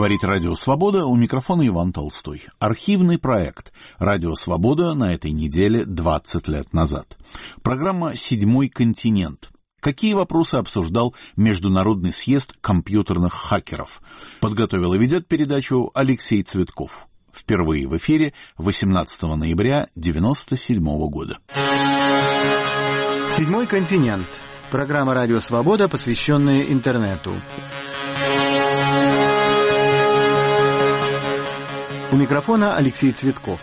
Говорит Радио Свобода, у микрофона Иван Толстой. Архивный проект «Радио Свобода» на этой неделе 20 лет назад. Программа «Седьмой континент». Какие вопросы обсуждал Международный съезд компьютерных хакеров? Подготовил и ведет передачу Алексей Цветков. Впервые в эфире 18 ноября 1997 года. «Седьмой континент». Программа «Радио Свобода», посвященная интернету. У микрофона Алексей Цветков.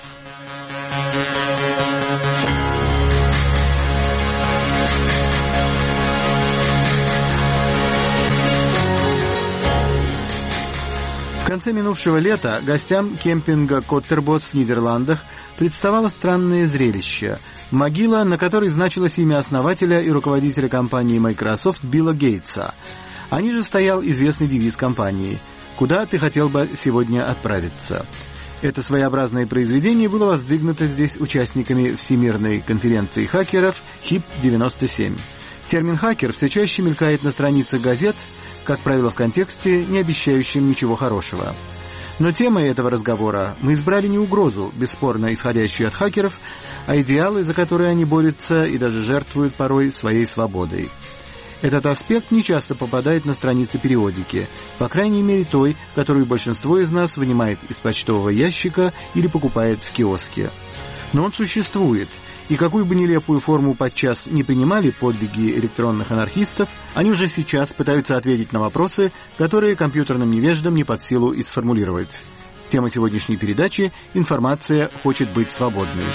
В конце минувшего лета гостям кемпинга Коттербос в Нидерландах представало странное зрелище. Могила, на которой значилось имя основателя и руководителя компании Microsoft Билла Гейтса. А ниже стоял известный девиз компании «Куда ты хотел бы сегодня отправиться?». Это своеобразное произведение было воздвигнуто здесь участниками Всемирной конференции хакеров HIP-97. Термин «хакер» все чаще мелькает на страницах газет, как правило, в контексте, не обещающем ничего хорошего. Но темой этого разговора мы избрали не угрозу, бесспорно исходящую от хакеров, а идеалы, за которые они борются и даже жертвуют порой своей свободой. Этот аспект нечасто попадает на страницы периодики, по крайней мере той, которую большинство из нас вынимает из почтового ящика или покупает в киоске. Но он существует, и какую бы нелепую форму подчас не принимали подвиги электронных анархистов, они уже сейчас пытаются ответить на вопросы, которые компьютерным невеждам не под силу и сформулировать. Тема сегодняшней передачи «Информация хочет быть свободной».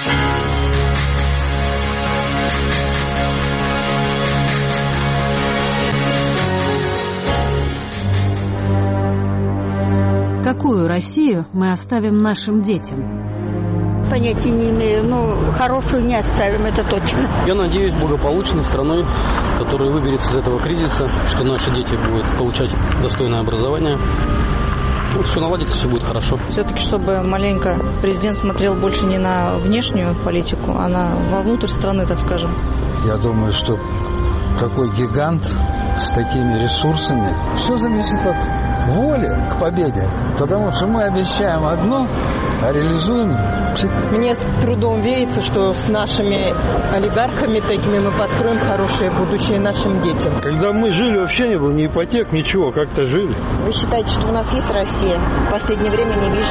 Какую Россию мы оставим нашим детям? Понятия не имею, но хорошую не оставим, это точно. Я надеюсь, благополучной страной, которая выберется из этого кризиса, что наши дети будут получать достойное образование. Вот все наладится, все будет хорошо. Все-таки, чтобы маленько президент смотрел больше не на внешнюю политику, а вовнутрь страны, так скажем. Я думаю, что такой гигант с такими ресурсами, все зависит от воли к победе, потому что мы обещаем одно, а реализуем. Мне с трудом верится, что с нашими олигархами такими мы построим хорошее будущее нашим детям. Когда мы жили, вообще не было ни ипотек, ничего, как-то жили. Вы считаете, что у нас есть Россия? В последнее время не вижу.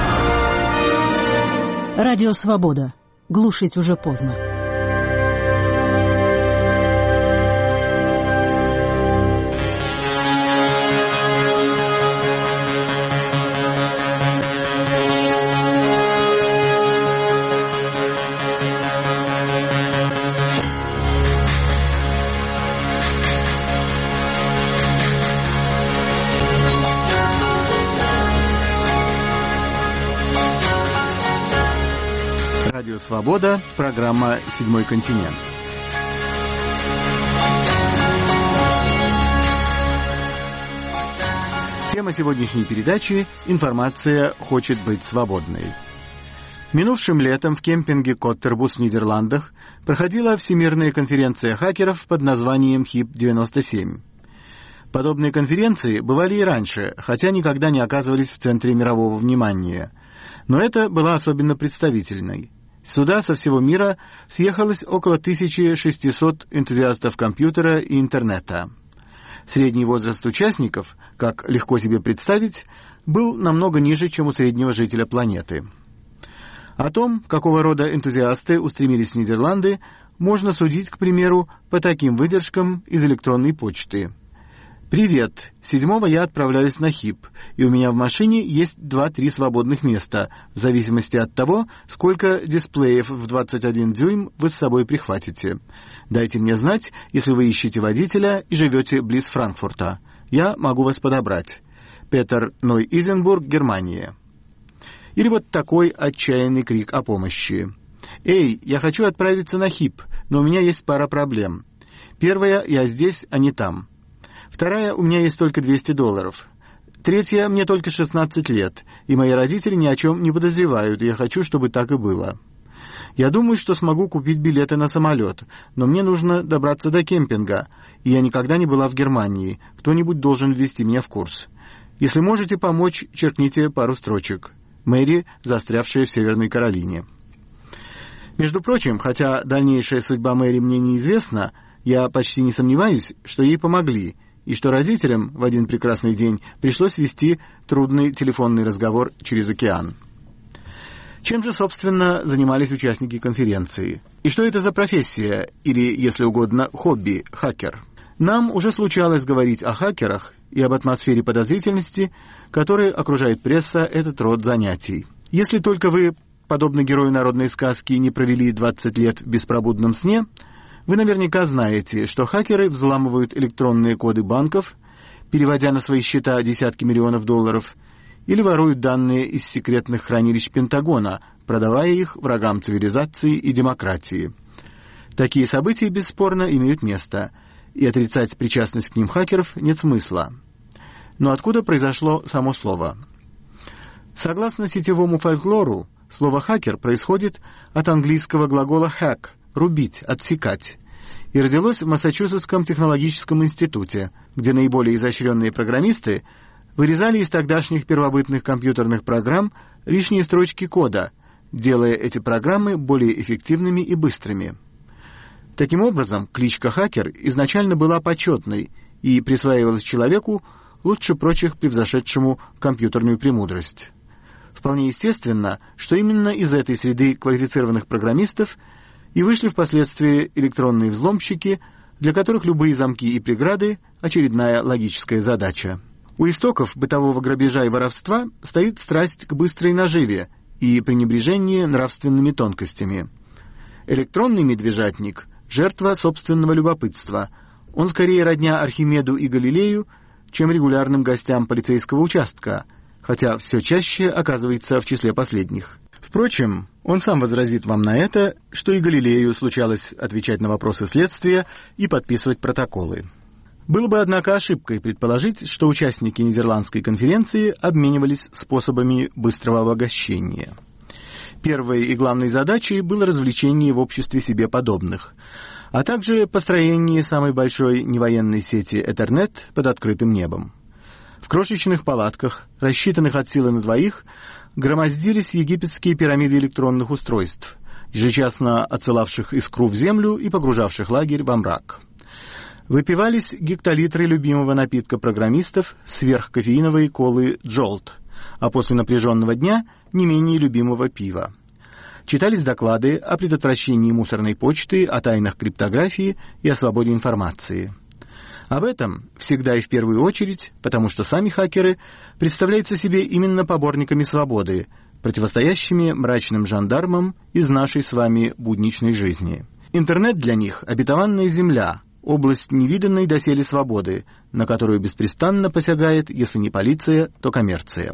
Радио Свобода. Глушить уже поздно. Радио Свобода, программа «Седьмой континент». Тема сегодняшней передачи «Информация хочет быть свободной». Минувшим летом в кемпинге Коттербус в Нидерландах проходила Всемирная конференция хакеров под названием HIP-97. Подобные конференции бывали и раньше, хотя никогда не оказывались в центре мирового внимания. Но это была особенно представительной. Сюда со всего мира съехалось около 1600 энтузиастов компьютера и интернета. Средний возраст участников, как легко себе представить, был намного ниже, чем у среднего жителя планеты. О том, какого рода энтузиасты устремились в Нидерланды, можно судить, к примеру, по таким выдержкам из электронной почты. «Привет. 7-го я отправляюсь на ХИП, и у меня в машине есть 2-3 свободных места, в зависимости от того, сколько дисплеев в 21 дюйм вы с собой прихватите. Дайте мне знать, если вы ищете водителя и живете близ Франкфурта. Я могу вас подобрать. Петер Ной-Изенбург, Германия». Или вот такой отчаянный крик о помощи. «Эй, я хочу отправиться на ХИП, но у меня есть пара проблем. Первая, я здесь, а не там. Вторая, у меня есть только $200. Третья, мне только 16 лет, и мои родители ни о чем не подозревают, и я хочу, чтобы так и было. Я думаю, что смогу купить билеты на самолет, но мне нужно добраться до кемпинга, и я никогда не была в Германии. Кто-нибудь должен ввести меня в курс. Если можете помочь, черкните пару строчек. Мэри, застрявшая в Северной Каролине. Между прочим, хотя дальнейшая судьба Мэри мне неизвестна, я почти не сомневаюсь, что ей помогли, и что родителям в один прекрасный день пришлось вести трудный телефонный разговор через океан. Чем же, собственно, занимались участники конференции? И что это за профессия, или, если угодно, хобби, хакер? Нам уже случалось говорить о хакерах и об атмосфере подозрительности, которой окружает пресса этот род занятий. Если только вы, подобно герою народной сказки, не провели 20 лет в беспробудном сне, вы наверняка знаете, что хакеры взламывают электронные коды банков, переводя на свои счета десятки миллионов долларов, или воруют данные из секретных хранилищ Пентагона, продавая их врагам цивилизации и демократии. Такие события, бесспорно, имеют место, и отрицать причастность к ним хакеров нет смысла. Но откуда произошло само слово? Согласно сетевому фольклору, слово «хакер» происходит от английского глагола «hack» — «рубить», «отсекать», и родилось в Массачусетском технологическом институте, где наиболее изощренные программисты вырезали из тогдашних первобытных компьютерных программ лишние строчки кода, делая эти программы более эффективными и быстрыми. Таким образом, кличка «хакер» изначально была почетной и присваивалась человеку, лучше прочих превзошедшему компьютерную премудрость. Вполне естественно, что именно из этой среды квалифицированных программистов и вышли впоследствии электронные взломщики, для которых любые замки и преграды – очередная логическая задача. У истоков бытового грабежа и воровства стоит страсть к быстрой наживе и пренебрежение нравственными тонкостями. Электронный медвежатник – жертва собственного любопытства. Он скорее родня Архимеду и Галилею, чем регулярным гостям полицейского участка, хотя все чаще оказывается в числе последних. Впрочем, он сам возразит вам на это, что и Галилею случалось отвечать на вопросы следствия и подписывать протоколы. Было бы, однако, ошибкой предположить, что участники Нидерландской конференции обменивались способами быстрого обогащения. Первой и главной задачей было развлечение в обществе себе подобных, а также построение самой большой невоенной сети Ethernet под открытым небом. В крошечных палатках, рассчитанных от силы на двоих, громоздились египетские пирамиды электронных устройств, ежечасно отсылавших искру в землю и погружавших лагерь во мрак. Выпивались гектолитры любимого напитка программистов, сверхкофеиновой колы «Джолт», а после напряженного дня не менее любимого пива. Читались доклады о предотвращении мусорной почты, о тайнах криптографии и о свободе информации. Об этом всегда и в первую очередь, потому что сами хакеры представляются себе именно поборниками свободы, противостоящими мрачным жандармам из нашей с вами будничной жизни. Интернет для них — обетованная земля, область невиданной доселе свободы, на которую беспрестанно посягает, если не полиция, то коммерция.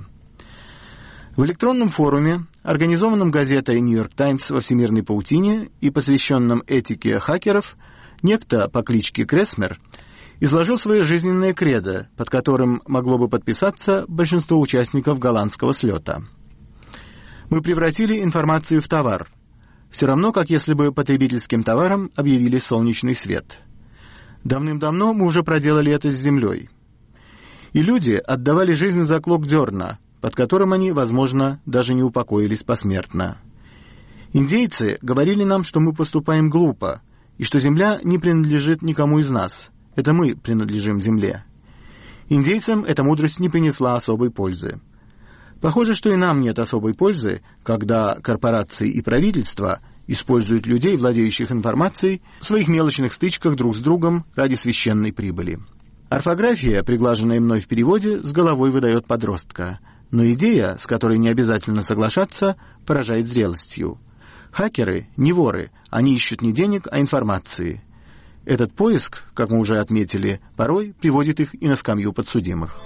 В электронном форуме, организованном газетой «Нью-Йорк Таймс» во всемирной паутине и посвященном этике хакеров, некто по кличке Кресмер изложил свое жизненное кредо, под которым могло бы подписаться большинство участников голландского слета. Мы превратили информацию в товар, все равно, как если бы потребительским товаром объявили солнечный свет. Давным-давно мы уже проделали это с землей. И люди отдавали жизнь за клок дерна, под которым они, возможно, даже не упокоились посмертно. Индейцы говорили нам, что мы поступаем глупо, и что земля не принадлежит никому из нас. Это мы принадлежим земле. Индейцам эта мудрость не принесла особой пользы. Похоже, что и нам нет особой пользы, когда корпорации и правительства используют людей, владеющих информацией, в своих мелочных стычках друг с другом ради священной прибыли. Орфография, приглаженная мной в переводе, с головой выдает подростка. Но идея, с которой не обязательно соглашаться, поражает зрелостью. Хакеры не воры, они ищут не денег, а информации. Этот поиск, как мы уже отметили, порой приводит их и на скамью подсудимых.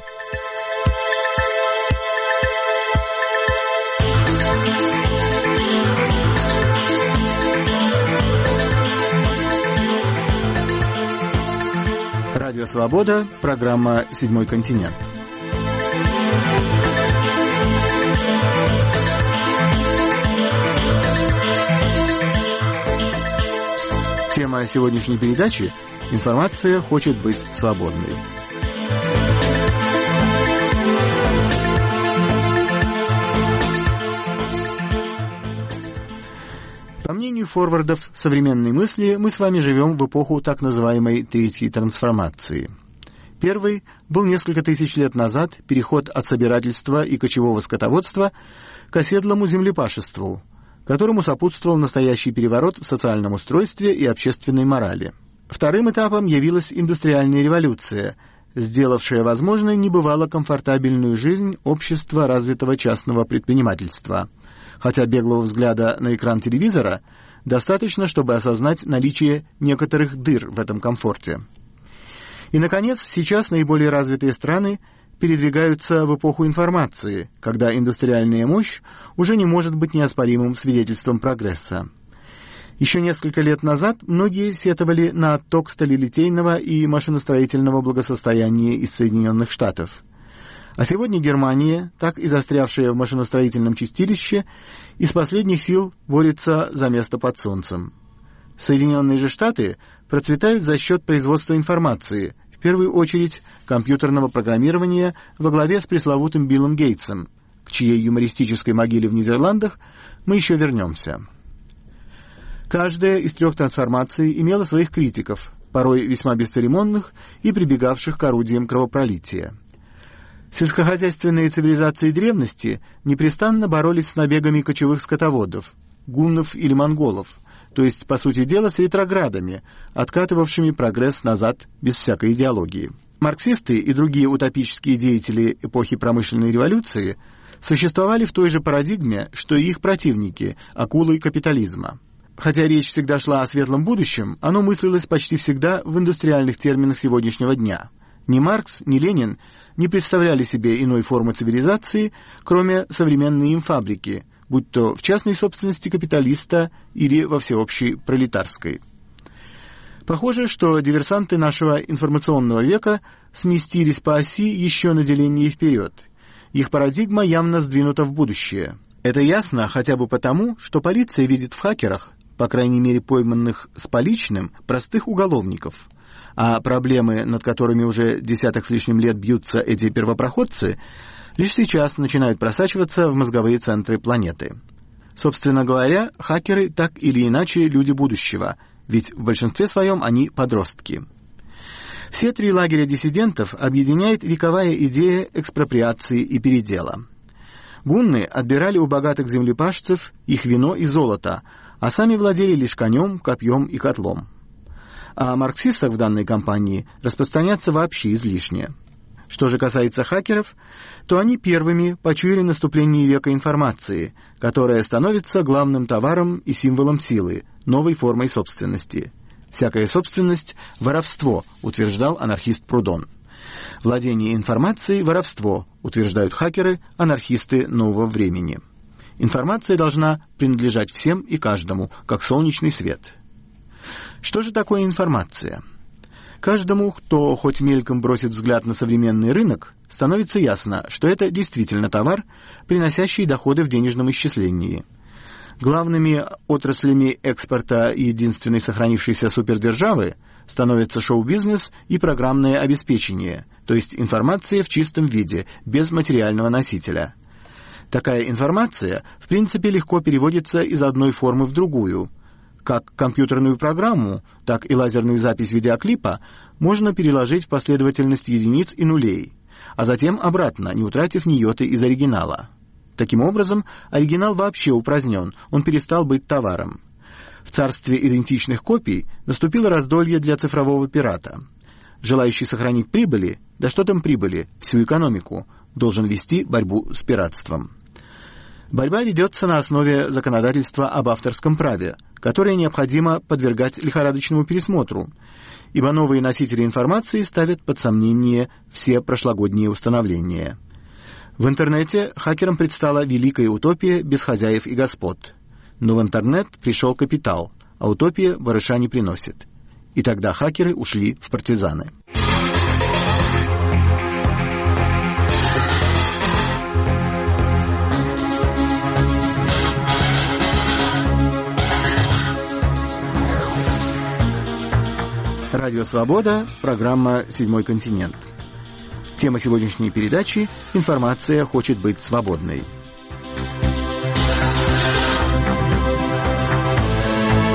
Радио «Свобода», программа «Седьмой континент». Тема сегодняшней передачи «Информация хочет быть свободной». форвардов современной мысли мы с вами живем в эпоху так называемой третьей трансформации. Первый был несколько тысяч лет назад переход от собирательства и кочевого скотоводства к оседлому землепашеству, которому сопутствовал настоящий переворот в социальном устройстве и общественной морали. Вторым этапом явилась индустриальная революция, сделавшая возможной небывало комфортабельную жизнь общества развитого частного предпринимательства. Хотя беглого взгляда на экран телевизора достаточно, чтобы осознать наличие некоторых дыр в этом комфорте. И, наконец, сейчас наиболее развитые страны передвигаются в эпоху информации, когда индустриальная мощь уже не может быть неоспоримым свидетельством прогресса. Еще несколько лет назад многие сетовали на отток сталелитейного и машиностроительного благосостояния из Соединенных Штатов. А сегодня Германия, так и застрявшая в машиностроительном чистилище, из последних сил борется за место под солнцем. Соединенные же Штаты процветают за счет производства информации, в первую очередь компьютерного программирования во главе с пресловутым Биллом Гейтсом, к чьей юмористической могиле в Нидерландах мы еще вернемся. Каждая из трех трансформаций имела своих критиков, порой весьма бесцеремонных и прибегавших к орудиям кровопролития. Сельскохозяйственные цивилизации древности непрестанно боролись с набегами кочевых скотоводов, гуннов или монголов, то есть, по сути дела, с ретроградами, откатывавшими прогресс назад без всякой идеологии. Марксисты и другие утопические деятели эпохи промышленной революции существовали в той же парадигме, что и их противники, акулы капитализма. Хотя речь всегда шла о светлом будущем, оно мыслилось почти всегда в индустриальных терминах сегодняшнего дня. Ни Маркс, ни Ленин не представляли себе иной формы цивилизации, кроме современной им фабрики, будь то в частной собственности капиталиста или во всеобщей пролетарской. Похоже, что диверсанты нашего информационного века сместились по оси еще на деление вперед. Их парадигма явно сдвинута в будущее. Это ясно хотя бы потому, что полиция видит в хакерах, по крайней мере пойманных с поличным, простых уголовников. А проблемы, над которыми уже десяток с лишним лет бьются эти первопроходцы, лишь сейчас начинают просачиваться в мозговые центры планеты. Собственно говоря, хакеры так или иначе люди будущего, ведь в большинстве своем они подростки. Все три лагеря диссидентов объединяет вековая идея экспроприации и передела. Гунны отбирали у богатых землепашцев их вино и золото, а сами владели лишь конем, копьем и котлом. О марксистах в данной кампании распространяться вообще излишне. Что же касается хакеров, то они первыми почуяли наступление века информации, которая становится главным товаром и символом силы, новой формой собственности. «Всякая собственность – воровство», утверждал анархист Прудон. «Владение информацией – воровство», утверждают хакеры, анархисты нового времени. Информация должна принадлежать всем и каждому, как солнечный свет. Что же такое информация? Каждому, кто хоть мельком бросит взгляд на современный рынок, становится ясно, что это действительно товар, приносящий доходы в денежном исчислении. Главными отраслями экспорта единственной сохранившейся супердержавы становятся шоу-бизнес и программное обеспечение, то есть информация в чистом виде, без материального носителя. Такая информация, в принципе, легко переводится из одной формы в другую. Как компьютерную программу, так и лазерную запись видеоклипа можно переложить в последовательность единиц и нулей, а затем обратно, не утратив ни йоты из оригинала. Таким образом, оригинал вообще упразднен, он перестал быть товаром. В царстве идентичных копий наступило раздолье для цифрового пирата. Желающий сохранить прибыли, да что там прибыли, всю экономику, должен вести борьбу с пиратством. Борьба ведется на основе законодательства об авторском праве, которое необходимо подвергать лихорадочному пересмотру, ибо новые носители информации ставят под сомнение все прошлогодние установления. В интернете хакерам предстала великая утопия без хозяев и господ. Но в интернет пришел капитал, а утопия барыша не приносит. И тогда хакеры ушли в партизаны. Радио «Свобода», программа «Седьмой континент». Тема сегодняшней передачи «Информация хочет быть свободной».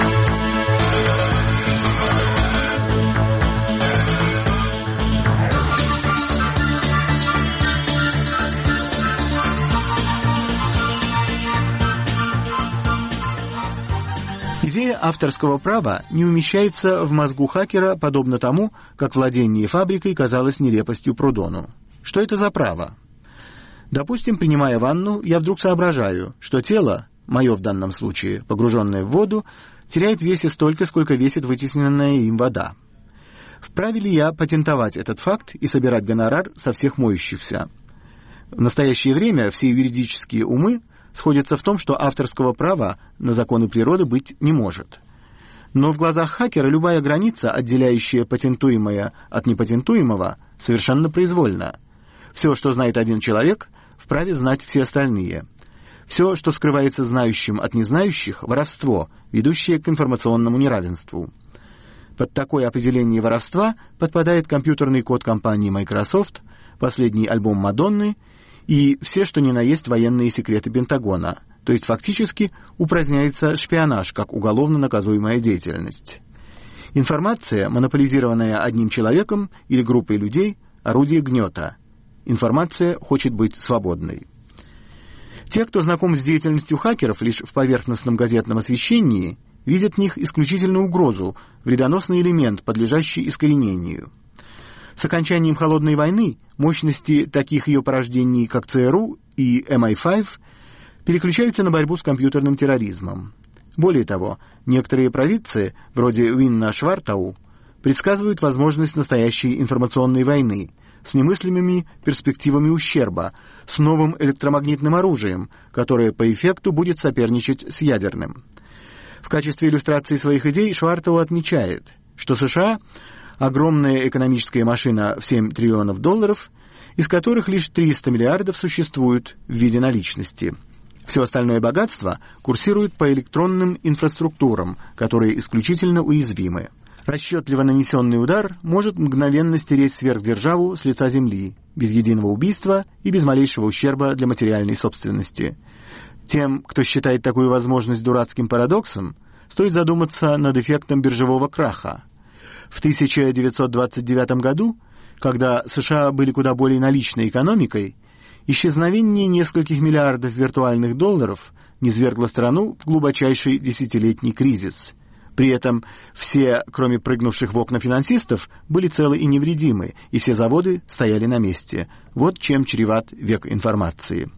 Идея авторского права не умещается в мозгу хакера, подобно тому, как владение фабрикой казалось нелепостью Прудону. Что это за право? Допустим, принимая ванну, я вдруг соображаю, что тело, мое в данном случае, погруженное в воду, теряет в весе столько, сколько весит вытесненная им вода. Вправе ли я патентовать этот факт и собирать гонорар со всех моющихся? В настоящее время все юридические умы сходятся в том, что авторского права на законы природы быть не может. Но в глазах хакера любая граница, отделяющая патентуемое от непатентуемого, совершенно произвольна. Все, что знает один человек, вправе знать все остальные. Все, что скрывается знающим от незнающих, воровство, ведущее к информационному неравенству. Под такое определение воровства подпадает компьютерный код компании Microsoft, последний альбом Мадонны и все, что ни на есть военные секреты Пентагона, то есть фактически упраздняется шпионаж как уголовно наказуемая деятельность. Информация, монополизированная одним человеком или группой людей, орудие гнета. Информация хочет быть свободной. Те, кто знаком с деятельностью хакеров лишь в поверхностном газетном освещении, видят в них исключительно угрозу, вредоносный элемент, подлежащий искоренению. С окончанием Холодной войны мощности таких ее порождений, как ЦРУ и MI5, переключаются на борьбу с компьютерным терроризмом. Более того, некоторые провидцы, вроде Уинна Швартау, предсказывают возможность настоящей информационной войны с немыслимыми перспективами ущерба, с новым электромагнитным оружием, которое по эффекту будет соперничать с ядерным. В качестве иллюстрации своих идей Швартау отмечает, что США – огромная экономическая машина в $7 триллионов, из которых лишь 300 миллиардов существуют в виде наличности. Все остальное богатство курсирует по электронным инфраструктурам, которые исключительно уязвимы. Расчетливо нанесенный удар может мгновенно стереть сверхдержаву с лица земли, без единого убийства и без малейшего ущерба для материальной собственности. Тем, кто считает такую возможность дурацким парадоксом, стоит задуматься над эффектом биржевого краха. В 1929 году, когда США были куда более наличной экономикой, исчезновение нескольких миллиардов виртуальных долларов низвергло страну в глубочайший десятилетний кризис. При этом все, кроме прыгнувших в окна финансистов, были целы и невредимы, и все заводы стояли на месте. Вот чем чреват век информации.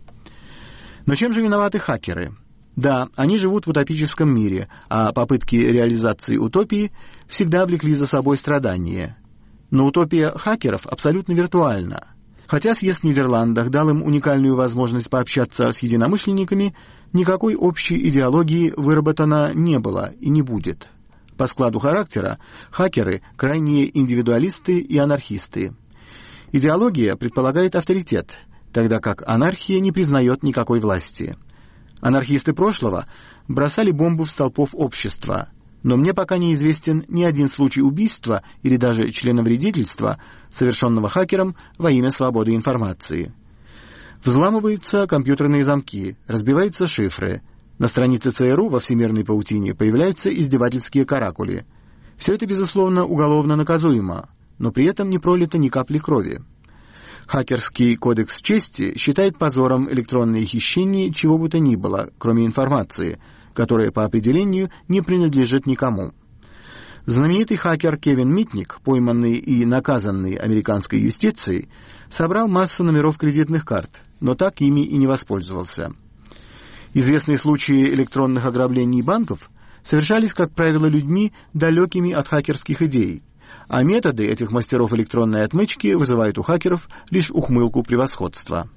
Но чем же виноваты хакеры? Да, они живут в утопическом мире, а попытки реализации утопии всегда влекли за собой страдания. Но утопия хакеров абсолютно виртуальна. Хотя съезд в Нидерландах дал им уникальную возможность пообщаться с единомышленниками, никакой общей идеологии выработано не было и не будет. По складу характера хакеры – крайние индивидуалисты и анархисты. Идеология предполагает авторитет, тогда как анархия не признает никакой власти. Анархисты прошлого бросали бомбу в столпов общества, но мне пока неизвестен ни один случай убийства или даже членовредительства, совершенного хакером во имя свободы информации. Взламываются компьютерные замки, разбиваются шифры. На странице ЦРУ во всемирной паутине появляются издевательские каракули. Все это, безусловно, уголовно наказуемо, но при этом не пролито ни капли крови. Хакерский кодекс чести считает позором электронные хищения чего бы то ни было, кроме информации, которая по определению не принадлежит никому. Знаменитый хакер Кевин Митник, пойманный и наказанный американской юстицией, собрал массу номеров кредитных карт, но так ими и не воспользовался. Известные случаи электронных ограблений банков совершались, как правило, людьми, далекими от хакерских идей, а методы этих мастеров электронной отмычки вызывают у хакеров лишь ухмылку превосходства.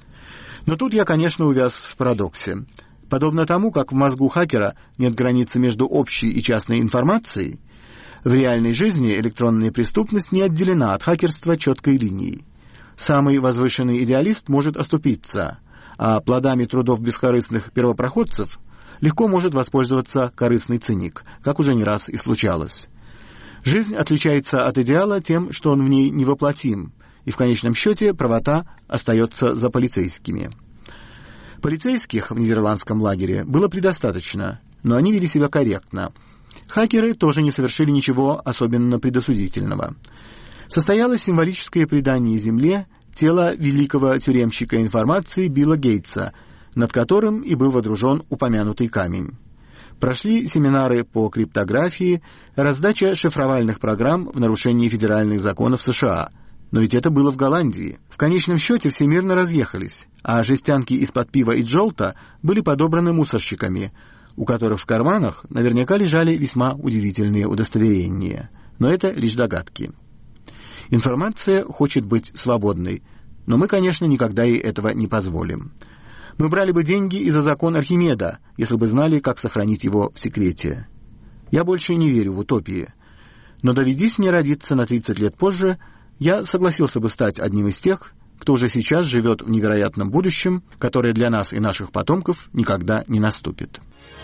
Но тут я, конечно, увяз в парадоксе. Подобно тому, как в мозгу хакера нет границы между общей и частной информацией, в реальной жизни электронная преступность не отделена от хакерства четкой линией. Самый возвышенный идеалист может оступиться, а плодами трудов бескорыстных первопроходцев легко может воспользоваться корыстный циник, как уже не раз и случалось. Жизнь отличается от идеала тем, что он в ней невоплотим, и в конечном счете правота остается за полицейскими. Полицейских в нидерландском лагере было предостаточно, но они вели себя корректно. Хакеры тоже не совершили ничего особенно предосудительного. Состоялось символическое предание Земле тела великого тюремщика информации Билла Гейтса, над которым и был водружен упомянутый камень. Прошли семинары по криптографии, раздача шифровальных программ в нарушении федеральных законов США. Но ведь это было в Голландии. В конечном счете все мирно разъехались, а жестянки из-под пива и джолта были подобраны мусорщиками, у которых в карманах наверняка лежали весьма удивительные удостоверения. Но это лишь догадки. Информация хочет быть свободной, но мы, конечно, никогда ей этого не позволим. Мы брали бы деньги и за закон Архимеда, если бы знали, как сохранить его в секрете. Я больше не верю в утопии. Но доведись мне родиться на 30 лет позже, я согласился бы стать одним из тех, кто уже сейчас живет в невероятном будущем, которое для нас и наших потомков никогда не наступит.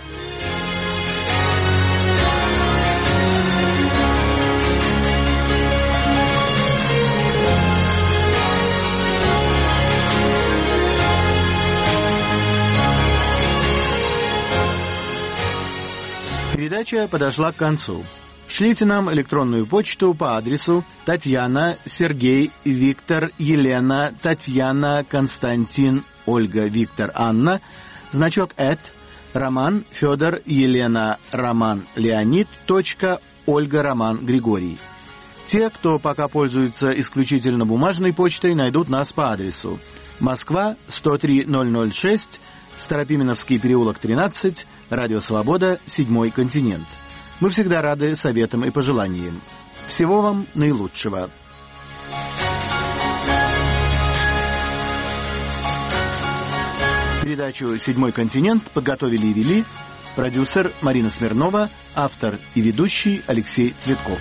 Передача подошла к концу. Шлите нам электронную почту по адресу Татьяна, Сергей, Виктор, Елена, Татьяна, Константин, Ольга, Виктор, Анна, значок @ Роман, Федор, Елена, Роман, Леонид, Ольга, Роман, Григорий. Те, кто пока пользуется исключительно бумажной почтой, найдут нас по адресу Москва, 103006, Старопименовский переулок, 13, Радио Свобода, 7 континент. Мы всегда рады советам и пожеланиям. Всего вам наилучшего. Передачу «Седьмой континент» подготовили и вели продюсер Марина Смирнова, автор и ведущий Алексей Цветков.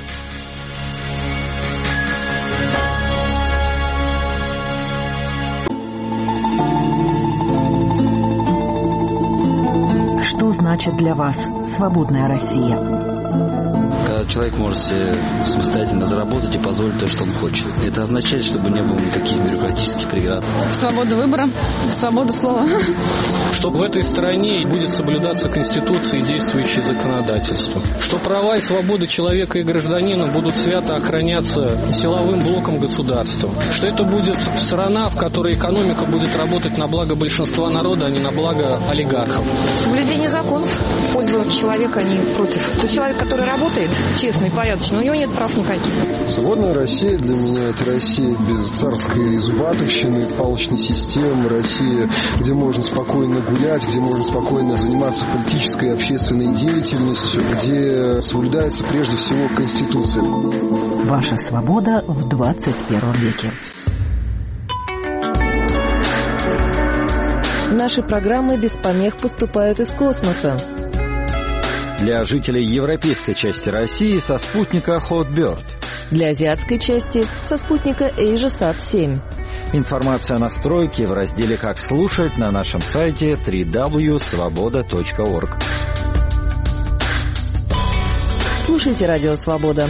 Что значит для вас свободная Россия? Когда человек может себе самостоятельно заработать и позволить то, что он хочет. Это означает, чтобы не было никаких бюрократических преград. Свобода выбора, свобода слова. Чтобы в этой стране будет соблюдаться Конституция и действующее законодательство. Что права и свободы человека и гражданина будут свято охраняться силовым блоком государства. Что это будет страна, в которой экономика будет работать на благо большинства народа, а не на благо олигархов. Соблюдение законов в пользу человека, а не против. Тот человек, который работает честно и порядочно, у него нет прав никаких. Свободная Россия для меня — это Россия без царской зубатовщины, палочной системы, Россия, где можно спокойно гулять, где можно спокойно заниматься политической и общественной деятельностью, где соблюдается прежде всего Конституция. Ваша свобода в 21 веке. Наши программы без помех поступают из космоса. Для жителей европейской части России со спутника Hotbird. Для азиатской части со спутника AsiaSat-7. Информация о настройке в разделе «Как слушать» на нашем сайте www.svoboda.org. Слушайте Радио Свобода.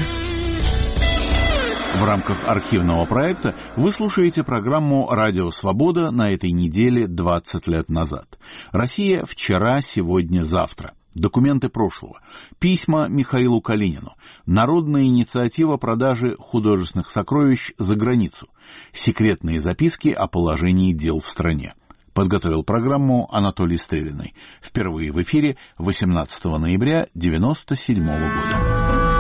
В рамках архивного проекта вы слушаете программу «Радио Свобода» на этой неделе 20 лет назад. Россия вчера, сегодня, завтра. Документы прошлого. Письма Михаилу Калинину. Народная инициатива продажи художественных сокровищ за границу. Секретные записки о положении дел в стране. Подготовил программу Анатолий Стрелиный. Впервые в эфире 18 ноября 1997 года.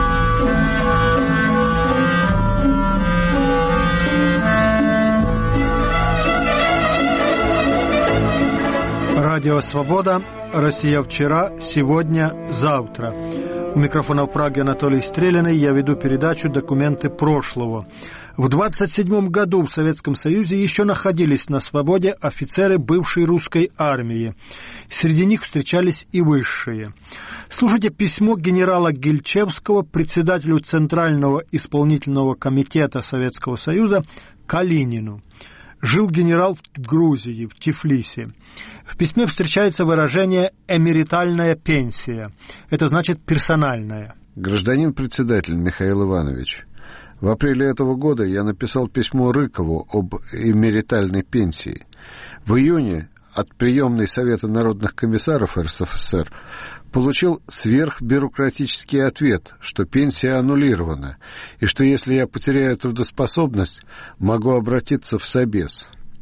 Радио «Свобода», Россия вчера, сегодня, завтра. У микрофона в Праге Анатолий Стрелиный, я веду передачу «Документы прошлого». В 1927 году в Советском Союзе еще находились на свободе офицеры бывшей русской армии. Среди них встречались и высшие. Слушайте письмо генерала Гильчевского председателю Центрального исполнительного комитета Советского Союза Калинину. Жил генерал в Грузии, в Тифлисе. В письме встречается выражение «эмеритальная пенсия». Это значит «персональная». Гражданин председатель Михаил Иванович, в апреле этого года я написал письмо Рыкову об эмеритальной пенсии. В июне от приемной Совета народных комиссаров РСФСР получил сверхбюрократический ответ, что пенсия аннулирована, и что если я потеряю трудоспособность, могу обратиться в Собес.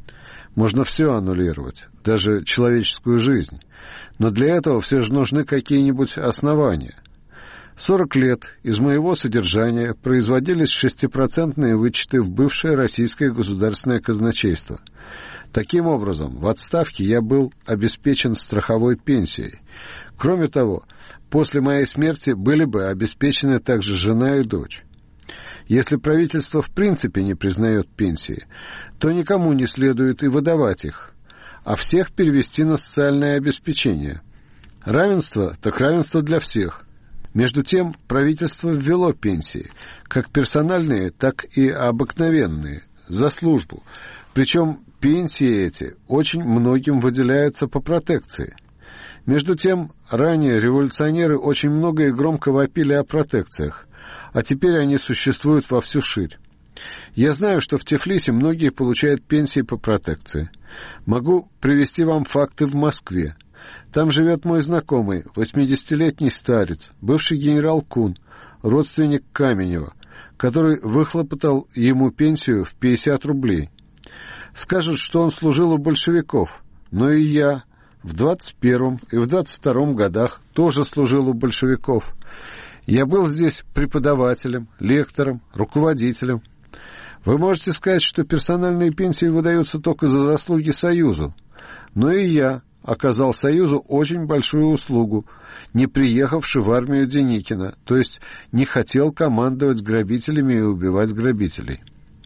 Можно все аннулировать, даже человеческую жизнь. Но для этого все же нужны какие-нибудь основания. 40 лет из моего содержания производились 6% вычеты в бывшее российское государственное казначейство. Таким образом, в отставке я был обеспечен страховой пенсией. Кроме того, после моей смерти были бы обеспечены также жена и дочь. Если правительство в принципе не признает пенсии, то никому не следует и выдавать их, а всех перевести на социальное обеспечение. Равенство так равенство для всех. Между тем, правительство ввело пенсии, как персональные, так и обыкновенные, за службу. Причем пенсии эти очень многим выделяются по протекции. Между тем, ранее революционеры очень много и громко вопили о протекциях, а теперь они существуют во всю ширь. Я знаю, что в Тифлисе многие получают пенсии по протекции. Могу привести вам факты в Москве. Там живет мой знакомый, 80-летний старец, бывший генерал Кун, родственник Каменева, который выхлопотал ему пенсию в 50 рублей. Скажут, что он служил у большевиков, но и я в 21 и в 22 годах тоже служил у большевиков. Я был здесь преподавателем, лектором, руководителем. Вы можете сказать, что персональные пенсии выдаются только за заслуги Союзу, но и я оказал Союзу очень большую услугу, не приехавши в армию Деникина, то есть не хотел командовать грабителями и убивать грабителей.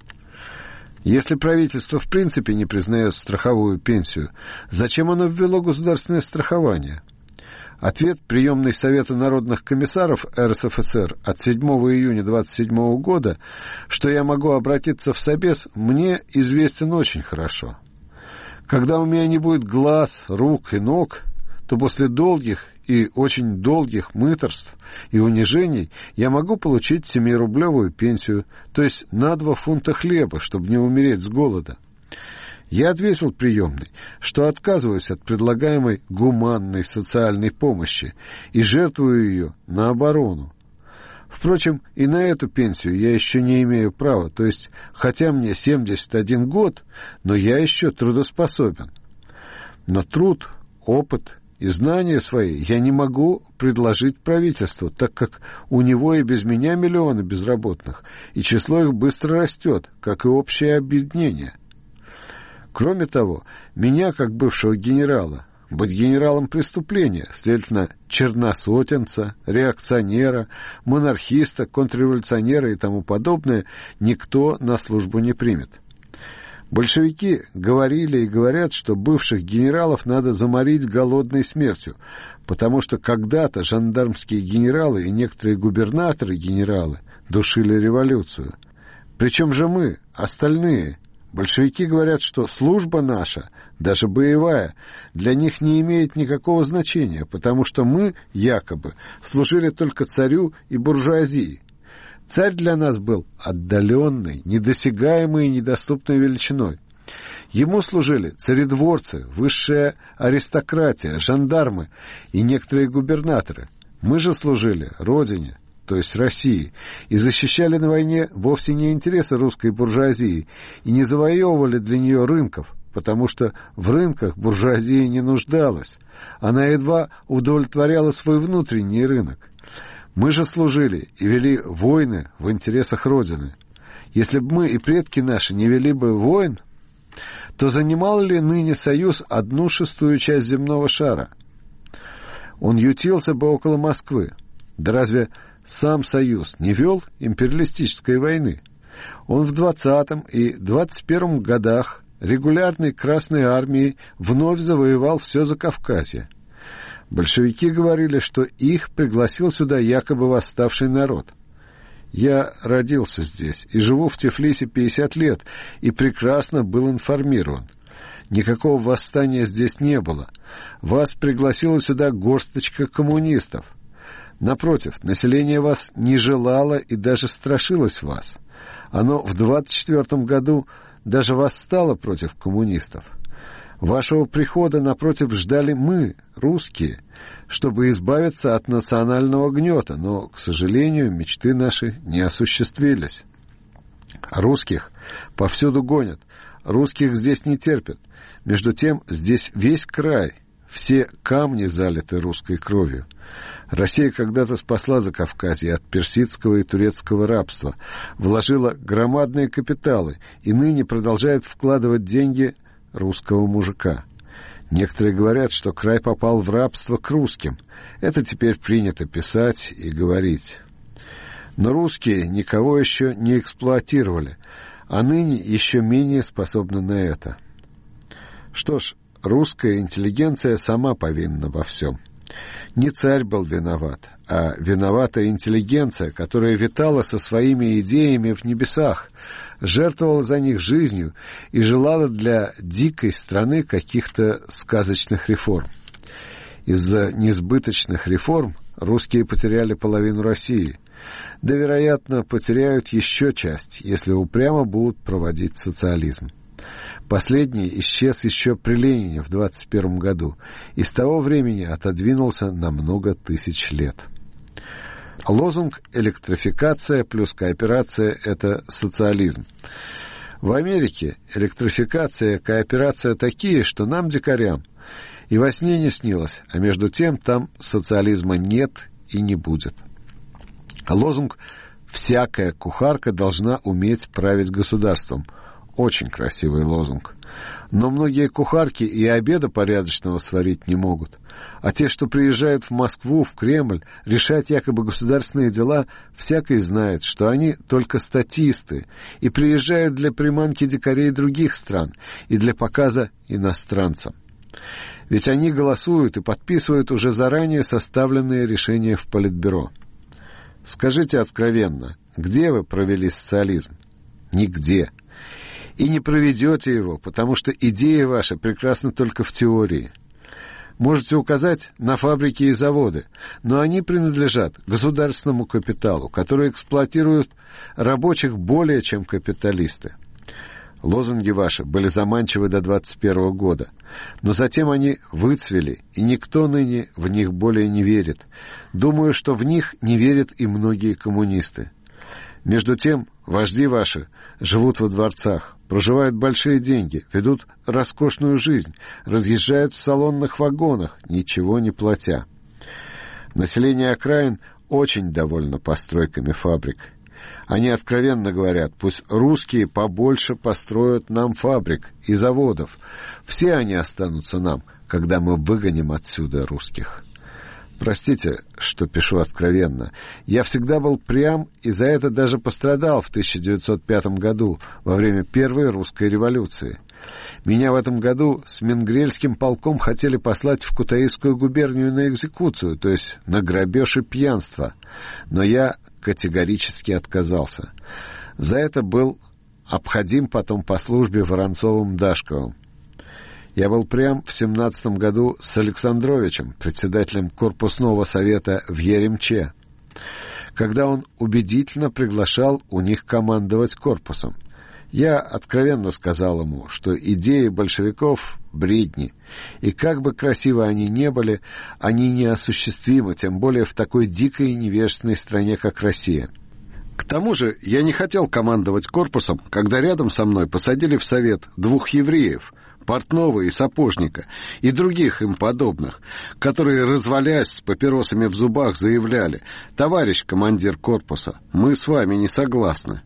Если правительство в принципе не признает страховую пенсию, зачем оно ввело государственное страхование? Ответ приемной Совета народных комиссаров РСФСР от 7 июня 1927 года, что я могу обратиться в Собес, мне известен очень хорошо. Когда у меня не будет глаз, рук и ног, то после долгих и очень долгих мытарств и унижений я могу получить 7-рублевую пенсию, то есть на 2 фунта хлеба, чтобы не умереть с голода. Я ответил приемной, что отказываюсь от предлагаемой гуманной социальной помощи и жертвую ее на оборону. Впрочем, и на эту пенсию я еще не имею права, то есть, хотя мне 71 год, но я еще трудоспособен. Но труд, опыт и знания свои я не могу предложить правительству, так как у него и без меня миллионы безработных, и число их быстро растет, как и общее объединение. Кроме того, меня, как бывшего генерала, быть генералом преступления, следовательно, черносотенца, реакционера, монархиста, контрреволюционера и тому подобное, никто на службу не примет. Большевики говорили и говорят, что бывших генералов надо заморить голодной смертью, потому что когда-то жандармские генералы и некоторые губернаторы-генералы душили революцию. Причем же мы, остальные, большевики говорят, что служба наша, даже боевая, для них не имеет никакого значения, потому что мы, якобы, служили только царю и буржуазии. Царь для нас был отдаленной, недосягаемой и недоступной величиной. Ему служили царедворцы, высшая аристократия, жандармы и некоторые губернаторы. Мы же служили родине, то есть России, и защищали на войне вовсе не интересы русской буржуазии и не завоевывали для нее рынков, потому что в рынках буржуазия не нуждалась. Она едва удовлетворяла свой внутренний рынок. Мы же служили и вели войны в интересах Родины. Если бы мы и предки наши не вели бы войн, то занимал ли ныне Союз 1/6 часть земного шара? Он ютился бы около Москвы. Да разве сам Союз не вел империалистической войны? Он в 20-м и 21-м годах регулярной Красной армией вновь завоевал все Закавказье. Большевики говорили, что их пригласил сюда якобы восставший народ. Я родился здесь и живу в Тифлисе 50 лет и прекрасно был информирован. Никакого восстания здесь не было. Вас пригласила сюда горсточка коммунистов. Напротив, население вас не желало и даже страшилось вас. Оно в 24-м году даже восстало против коммунистов. Вашего прихода, напротив, ждали мы, русские, чтобы избавиться от национального гнета, но, к сожалению, мечты наши не осуществились. Русских повсюду гонят, Русских здесь не терпят. Между тем, здесь весь край, все камни залиты русской кровью. Россия когда-то спасла Закавказье от персидского и турецкого рабства, вложила громадные капиталы и ныне продолжает вкладывать деньги русского мужика. Некоторые говорят, что край попал в рабство к русским. Это теперь принято писать и говорить. Но русские никого еще не эксплуатировали, а ныне еще менее способны на это. Что ж, русская интеллигенция сама повинна во всем. Не царь был виноват, а виновата интеллигенция, которая витала со своими идеями в небесах, жертвовала за них жизнью и желала для дикой страны каких-то сказочных реформ. Из-за несбыточных реформ русские потеряли половину России, да, вероятно, потеряют еще часть, если упрямо будут проводить социализм. Последний исчез еще при Ленине в 1921 году и с того времени отодвинулся на много тысяч лет. Лозунг «электрификация плюс кооперация» — это социализм. В Америке электрификация и кооперация такие, что нам, дикарям, и во сне не снилось, а между тем там социализма нет и не будет. Лозунг «всякая кухарка должна уметь править государством». Очень красивый лозунг. Но многие кухарки и обеда порядочного сварить не могут. А те, что приезжают в Москву, в Кремль, решать якобы государственные дела, всякий знает, что они только статисты и приезжают для приманки дикарей других стран и для показа иностранцам. Ведь они голосуют и подписывают уже заранее составленные решения в Политбюро. Скажите откровенно, где вы провели социализм? Нигде. И не проведете его, потому что идеи ваши прекрасны только в теории. Можете указать на фабрики и заводы, но они принадлежат государственному капиталу, который эксплуатирует рабочих более чем капиталисты. Лозунги ваши были заманчивы до 1921 года, но затем они выцвели, и никто ныне в них более не верит. Думаю, что в них не верят и многие коммунисты. Между тем, вожди ваши живут во дворцах, проживают большие деньги, ведут роскошную жизнь, разъезжают в салонных вагонах, ничего не платя. Население окраин очень довольно постройками фабрик. Они откровенно говорят, пусть русские побольше построят нам фабрик и заводов. Все они останутся нам, когда мы выгоним отсюда русских. Простите, что пишу откровенно. Я всегда был прям и за это даже пострадал в 1905 году, во время Первой русской революции. Меня в этом году с Менгрельским полком хотели послать в Кутаисскую губернию на экзекуцию, то есть на грабеж и пьянство. Но я категорически отказался. За это был обходим потом по службе Воронцовым-Дашковым. Я был прям в 17 году с Александровичем, председателем корпусного совета в Еремче, когда он убедительно приглашал у них командовать корпусом. Я откровенно сказал ему, что идеи большевиков — бредни, и как бы красиво они ни были, они неосуществимы, тем более в такой дикой и невежественной стране, как Россия. К тому же я не хотел командовать корпусом, когда рядом со мной посадили в совет 2 евреев — портного и сапожника, и других им подобных, которые, развалясь с папиросами в зубах, заявляли: «Товарищ командир корпуса, мы с вами не согласны».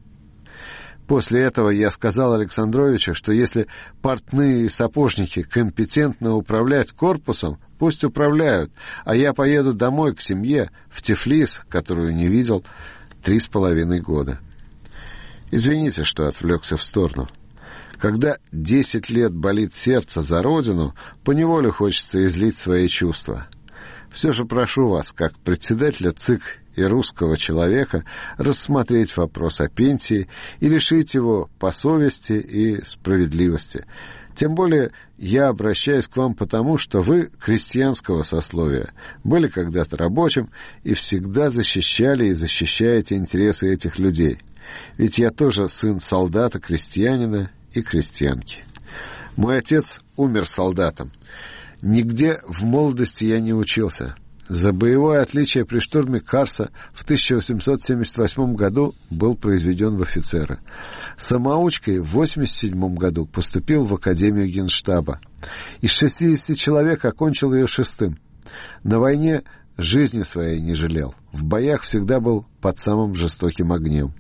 После этого я сказал Александровичу, что если портные и сапожники компетентно управлять корпусом, пусть управляют, а я поеду домой к семье, в Тифлис, которую не видел 3,5 года. Извините, что отвлекся в сторону. Когда 10 лет болит сердце за родину, поневоле хочется излить свои чувства. Все же прошу вас, как председателя ЦИК и русского человека, рассмотреть вопрос о пенсии и решить его по совести и справедливости. Тем более я обращаюсь к вам потому, что вы крестьянского сословия, были когда-то рабочим и всегда защищали и защищаете интересы этих людей. Ведь я тоже сын солдата, крестьянина и крестьянки. Мой отец умер солдатом. Нигде в молодости я не учился. За боевое отличие при штурме Карса в 1878 году был произведен в офицеры. Самоучкой в 1987 году поступил в Академию Генштаба. Из 60 человек окончил ее 6-м. На войне жизни своей не жалел. В боях всегда был под самым жестоким огнем.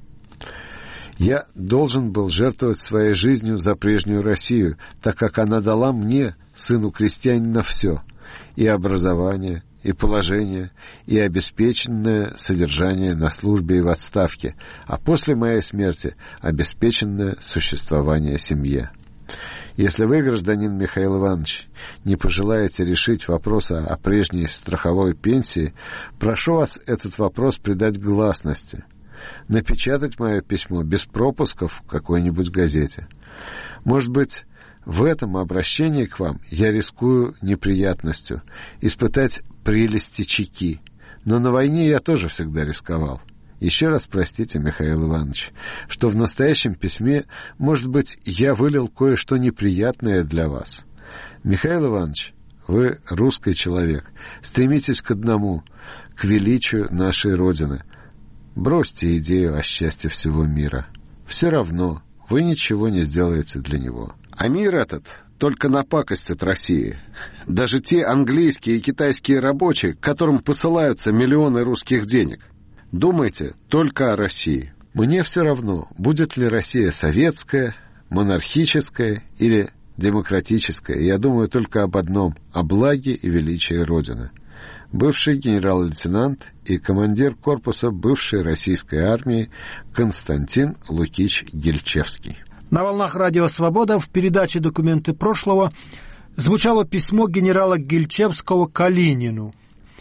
Я должен был жертвовать своей жизнью за прежнюю Россию, так как она дала мне, сыну крестьянина, все. И образование, и положение, и обеспеченное содержание на службе и в отставке, а после моей смерти обеспеченное существование семье. Если вы, гражданин Михаил Иванович, не пожелаете решить вопрос о прежней страховой пенсии, прошу вас этот вопрос придать гласности. Напечатать мое письмо без пропусков в какой-нибудь газете. Может быть, в этом обращении к вам я рискую неприятностью испытать прелести чеки, но на войне я тоже всегда рисковал. Еще раз простите, Михаил Иванович, что в настоящем письме, может быть, я вылил кое-что неприятное для вас. Михаил Иванович, вы русский человек, стремитесь к одному, к величию нашей Родины. Бросьте идею о счастье всего мира. Все равно вы ничего не сделаете для него. А мир этот только напакостит России. Даже те английские и китайские рабочие, к которым посылаются миллионы русских денег. Думайте только о России. Мне все равно, будет ли Россия советская, монархическая или демократическая. Я думаю только об одном – о благе и величии Родины. Бывший генерал-лейтенант и командир корпуса бывшей российской армии Константин Лукич Гильчевский. На волнах радио «Свобода» в передаче «Документы прошлого» звучало письмо генерала Гильчевского Калинину.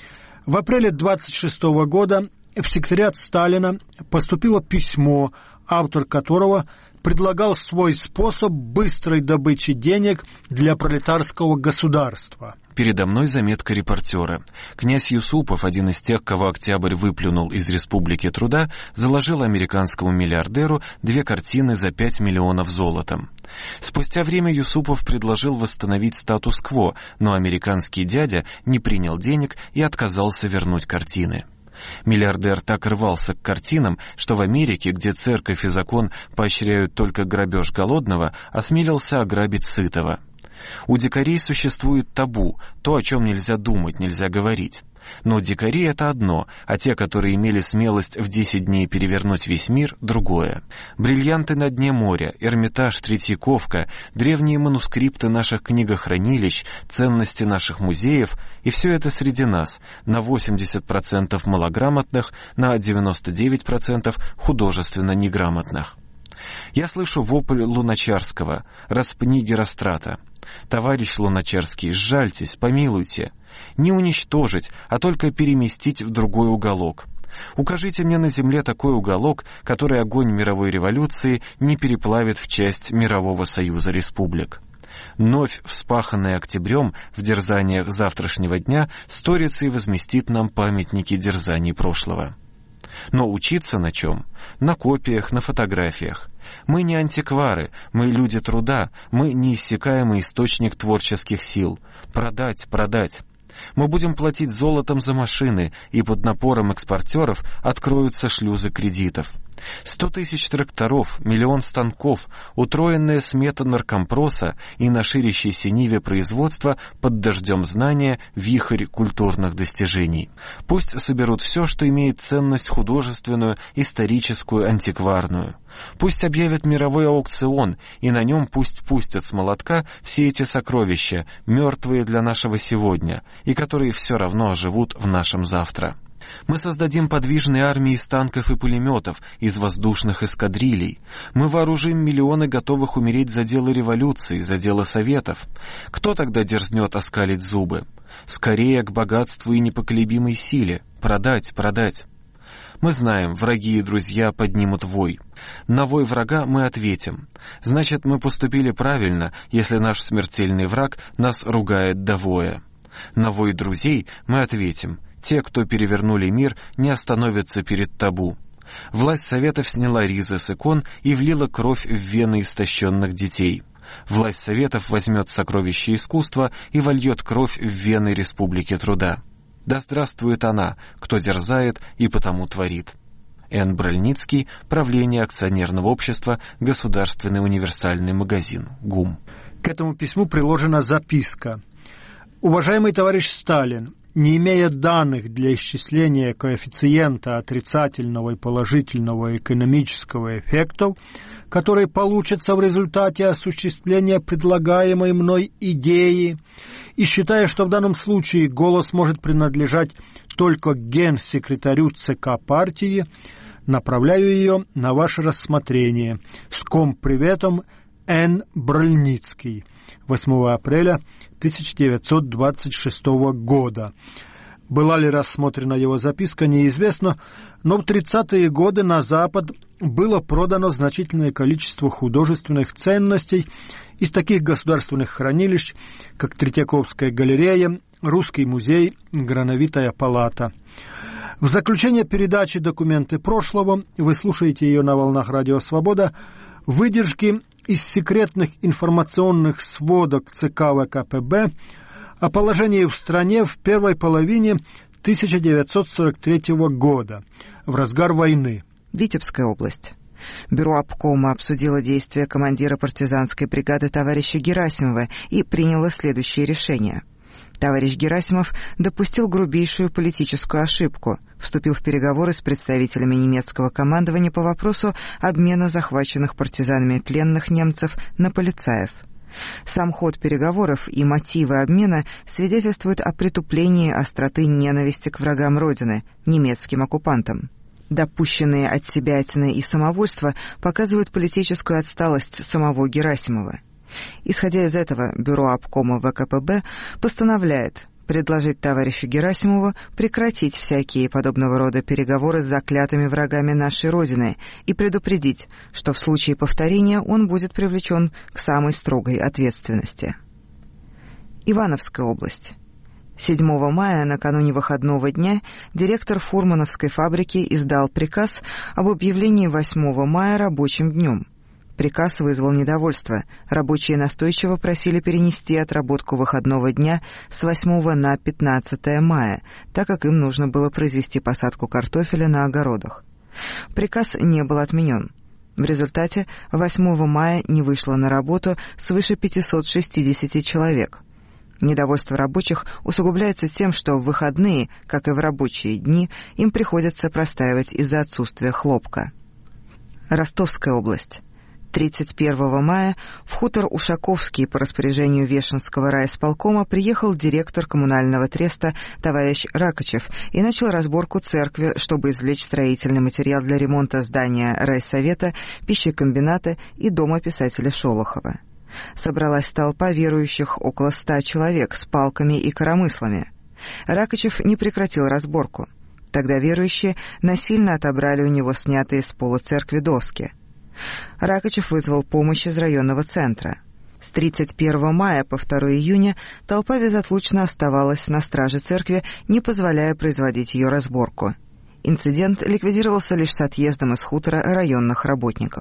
В апреле 1926 года в секретариат Сталина поступило письмо, автор которого предлагал свой способ быстрой добычи денег для пролетарского государства. Передо мной заметка репортера. Князь Юсупов, один из тех, кого Октябрь выплюнул из Республики Труда, заложил американскому миллиардеру 2 картины за 5 миллионов золотом. Спустя время Юсупов предложил восстановить статус-кво, но американский дядя не принял денег и отказался вернуть картины. Миллиардер так рвался к картинам, что в Америке, где церковь и закон поощряют только грабеж голодного, осмелился ограбить сытого. У дикарей существует табу, то, о чем нельзя думать, нельзя говорить. Но дикари — это одно, а те, которые имели смелость в 10 дней перевернуть весь мир — другое. Бриллианты на дне моря, Эрмитаж, Третьяковка, древние манускрипты наших книгохранилищ, ценности наших музеев — и все это среди нас, на 80% малограмотных, на 99% художественно неграмотных. Я слышу вопль Луначарского: «Распни Герострата». Товарищ Луначарский, сжальтесь, помилуйте. Не уничтожить, а только переместить в другой уголок. Укажите мне на земле такой уголок, который огонь мировой революции не переплавит в часть мирового союза республик. Новь, вспаханная октябрем в дерзаниях завтрашнего дня, сторится и возместит нам памятники дерзаний прошлого. Но учиться на чем? На копиях, на фотографиях. Мы не антиквары, мы люди труда, мы неиссякаемый источник творческих сил. Продать, продать. Мы будем платить золотом за машины, и под напором экспортеров откроются шлюзы кредитов. 100 тысяч тракторов, 1 миллион станков, утроенная смета наркомпроса и на ширящейся ниве производства под дождем знания вихрь культурных достижений. Пусть соберут все, что имеет ценность художественную, историческую, антикварную. Пусть объявят мировой аукцион, и на нем пусть пустят с молотка все эти сокровища, мертвые для нашего сегодня, и которые все равно оживут в нашем завтра. Мы создадим подвижные армии из танков и пулеметов, из воздушных эскадрилей. Мы вооружим миллионы готовых умереть за дело революции, за дело советов. Кто тогда дерзнет оскалить зубы? Скорее к богатству и непоколебимой силе. Продать, продать. Мы знаем, враги и друзья поднимут вой. На вой врага мы ответим. Значит, мы поступили правильно, если наш смертельный враг нас ругает до воя. На вой друзей мы ответим. Те, кто перевернули мир, не остановятся перед табу. Власть Советов сняла ризы с икон и влила кровь в вены истощенных детей. Власть Советов возьмет сокровища искусства и вольет кровь в вены Республики Труда. Да здравствует она, кто дерзает и потому творит. Н. Брыльницкий, правление акционерного общества «Государственный универсальный магазин» ГУМ. К этому письму приложена записка. Уважаемый товарищ Сталин, не имея данных для исчисления коэффициента отрицательного и положительного экономического эффектов, которые получатся в результате осуществления предлагаемой мной идеи, и считая, что в данном случае голос может принадлежать только генсекретарю ЦК партии, направляю ее на ваше рассмотрение. С комприветом, Н. Брыльницкий. 8 апреля 1926 года. Была ли рассмотрена его записка, неизвестно, но в 30-е годы на Запад было продано значительное количество художественных ценностей из таких государственных хранилищ, как Третьяковская галерея, Русский музей, Грановитая палата. В заключение передачи «Документы прошлого» вы слушаете ее на волнах Радио Свобода, выдержки из секретных информационных сводок ЦК ВКПБ о положении в стране в первой половине 1943 года, в разгар войны. Витебская область. Бюро обкома обсудило действия командира партизанской бригады товарища Герасимова и приняло следующее решение. Товарищ Герасимов допустил грубейшую политическую ошибку, вступил в переговоры с представителями немецкого командования по вопросу обмена захваченных партизанами пленных немцев на полицаев. Сам ход переговоров и мотивы обмена свидетельствуют о притуплении остроты ненависти к врагам Родины, немецким оккупантам. Допущенные отсебятины и самовольство показывают политическую отсталость самого Герасимова. Исходя из этого, Бюро обкома ВКПБ постановляет предложить товарищу Герасимову прекратить всякие подобного рода переговоры с заклятыми врагами нашей Родины и предупредить, что в случае повторения он будет привлечен к самой строгой ответственности. Ивановская область. 7 мая, накануне выходного дня, директор Фурмановской фабрики издал приказ об объявлении 8 мая рабочим днем. Приказ вызвал недовольство. Рабочие настойчиво просили перенести отработку выходного дня с 8 на 15 мая, так как им нужно было произвести посадку картофеля на огородах. Приказ не был отменен. В результате 8 мая не вышло на работу свыше 560 человек. Недовольство рабочих усугубляется тем, что в выходные, как и в рабочие дни, им приходится простаивать из-за отсутствия хлопка. Ростовская область. 31 мая в хутор Ушаковский по распоряжению Вешенского райисполкома приехал директор коммунального треста товарищ Ракачев и начал разборку церкви, чтобы извлечь строительный материал для ремонта здания райсовета, пищекомбината и дома писателя Шолохова. Собралась толпа верующих, около 100 человек, с палками и коромыслами. Ракачев не прекратил разборку. Тогда верующие насильно отобрали у него снятые с пола церкви доски. Ракачев вызвал помощь из районного центра. С 31 мая по 2 июня толпа безотлучно оставалась на страже церкви, не позволяя производить ее разборку. Инцидент ликвидировался лишь с отъездом из хутора районных работников.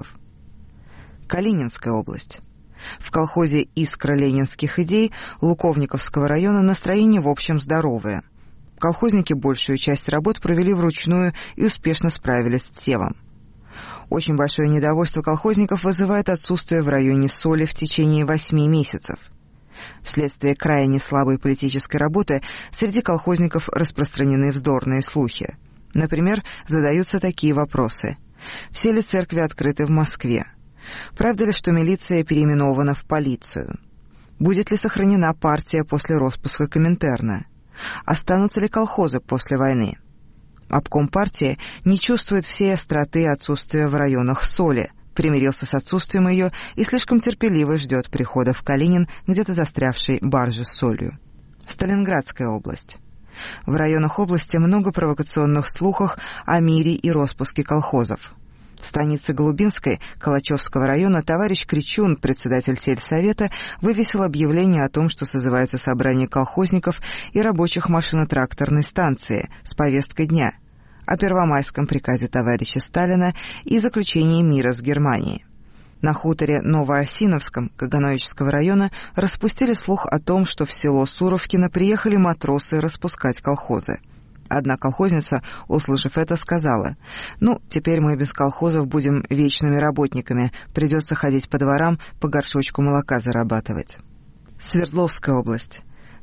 Калининская область. В колхозе «Искра ленинских идей» Луковниковского района настроение в общем здоровое. Колхозники большую часть работ провели вручную и успешно справились с севом. Очень большое недовольство колхозников вызывает отсутствие в районе соли в течение 8 месяцев. Вследствие крайне слабой политической работы среди колхозников распространены вздорные слухи. Например, задаются такие вопросы. Все ли церкви открыты в Москве? Правда ли, что милиция переименована в полицию? Будет ли сохранена партия после распуска Коминтерна? Останутся ли колхозы после войны? Обком партии не чувствует всей остроты отсутствия в районах соли, примирился с отсутствием ее и слишком терпеливо ждет прихода в Калинин где-то застрявшей баржи с солью. Сталинградская область. В районах области много провокационных слухов о мире и распуске колхозов. В станице Голубинской Калачевского района товарищ Кричун, председатель сельсовета, вывесил объявление о том, что созывается собрание колхозников и рабочих машино-тракторной станции с повесткой дня, о первомайском приказе товарища Сталина и заключении мира с Германией. На хуторе Новоосиновском Кагановического района распустили слух о том, что в село Суровкино приехали матросы распускать колхозы. Одна колхозница, услышав это, сказала: «Ну, теперь мы без колхозов будем вечными работниками, придется ходить по дворам, по горшочку молока зарабатывать». Свердловская область.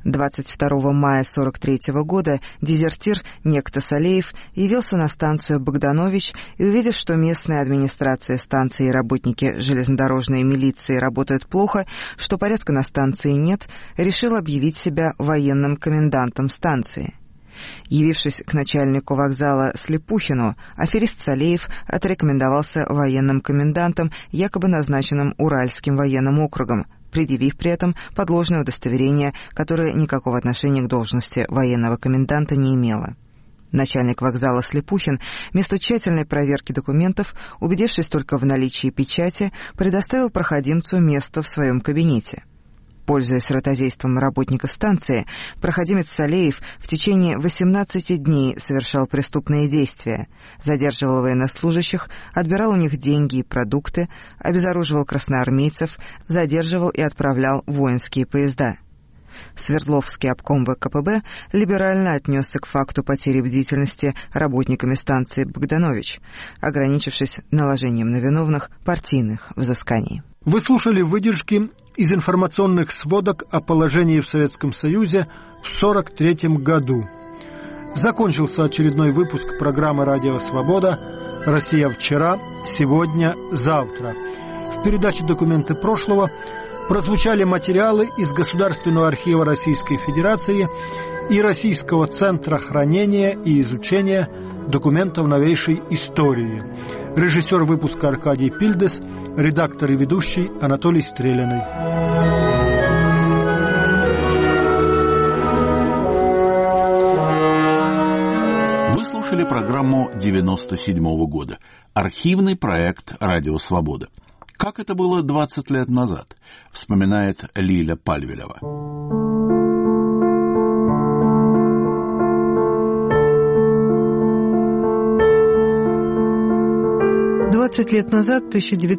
22 мая 1943 года дезертир некто Салеев явился на станцию Богданович и, увидев, что местная администрация станции и работники железнодорожной милиции работают плохо, что порядка на станции нет, решил объявить себя военным комендантом станции. Явившись к начальнику вокзала Слепухину, аферист Салеев отрекомендовался военным комендантом, якобы назначенным Уральским военным округом, предъявив при этом подложное удостоверение, которое никакого отношения к должности военного коменданта не имело. Начальник вокзала Слепухин вместо тщательной проверки документов, убедившись только в наличии печати, предоставил проходимцу место в своем кабинете. Пользуясь ротозейством работников станции, проходимец Салеев в течение 18 дней совершал преступные действия, задерживал военнослужащих, отбирал у них деньги и продукты, обезоруживал красноармейцев, задерживал и отправлял воинские поезда. Свердловский обком ВКПБ либерально отнесся к факту потери бдительности работниками станции Богданович, ограничившись наложением на виновных партийных взысканий. Вы слушали выдержки из информационных сводок о положении в Советском Союзе в 1943 году. Закончился очередной выпуск программы «Радио Свобода. Россия вчера, сегодня, завтра». В передаче «Документы прошлого» прозвучали материалы из Государственного архива Российской Федерации и Российского центра хранения и изучения документов новейшей истории. Режиссер выпуска Аркадий Пильдес, редактор и ведущий Анатолий Стреляный. Вы слушали программу 1997 года. Архивный проект «Радио Свобода». Как это было 20 лет назад, вспоминает Лиля Пальвелева. 20 лет назад, в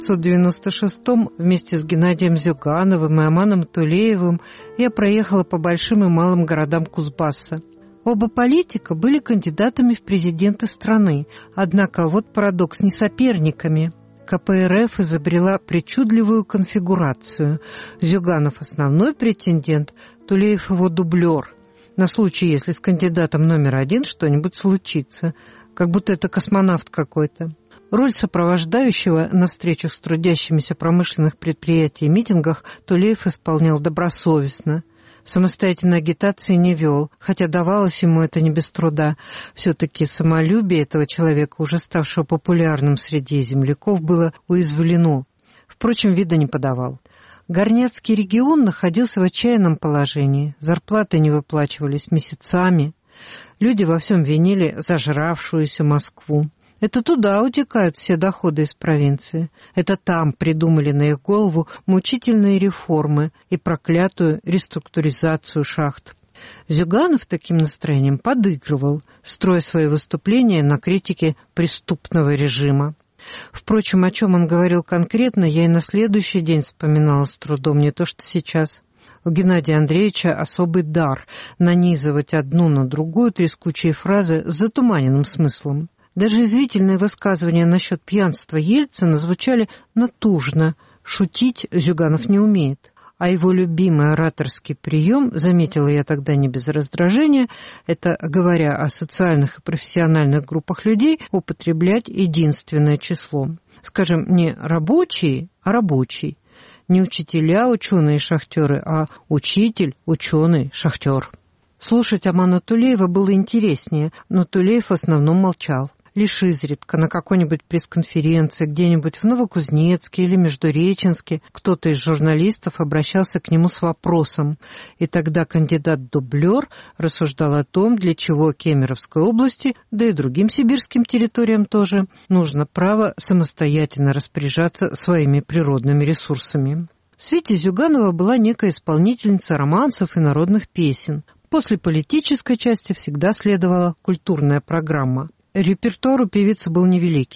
1996-м, вместе с Геннадием Зюгановым и Аманом Тулеевым я проехала по большим и малым городам Кузбасса. Оба политика были кандидатами в президенты страны, однако вот парадокс, не соперниками. КПРФ изобрела причудливую конфигурацию. Зюганов – основной претендент, Тулеев – его дублер. На случай, если с кандидатом номер один что-нибудь случится, как будто это космонавт какой-то. Роль сопровождающего на встречах с трудящимися промышленных предприятий и митингах Тулеев исполнял добросовестно. Самостоятельной агитации не вел, хотя давалось ему это не без труда. Все-таки самолюбие этого человека, уже ставшего популярным среди земляков, было уязвлено. Впрочем, вида не подавал. Горняцкий регион находился в отчаянном положении. Зарплаты не выплачивались месяцами. Люди во всем винили зажравшуюся Москву. Это туда утекают все доходы из провинции. Это там придумали на их голову мучительные реформы и проклятую реструктуризацию шахт. Зюганов таким настроением подыгрывал, строя свои выступления на критике преступного режима. Впрочем, о чем он говорил конкретно, я и на следующий день вспоминала с трудом, не то что сейчас. У Геннадия Андреевича особый дар нанизывать одну на другую трескучие фразы с затуманенным смыслом. Даже извительные высказывания насчет пьянства Ельцина звучали натужно. Шутить Зюганов не умеет. А его любимый ораторский прием, заметила я тогда не без раздражения, это, говоря о социальных и профессиональных группах людей, употреблять единственное число. Скажем, не рабочие, а рабочий. Не учителя, ученые, шахтеры, а учитель, ученый, шахтер. Слушать Амана Тулеева было интереснее, но Тулеев в основном молчал. Лишь изредка на какой-нибудь пресс-конференции где-нибудь в Новокузнецке или Междуреченске кто-то из журналистов обращался к нему с вопросом, и тогда кандидат-дублер рассуждал о том, для чего Кемеровской области, да и другим сибирским территориям тоже, нужно право самостоятельно распоряжаться своими природными ресурсами. В свете Зюганова была некая исполнительница романсов и народных песен. После политической части всегда следовала культурная программа. Репертуар у певицы был невеликий.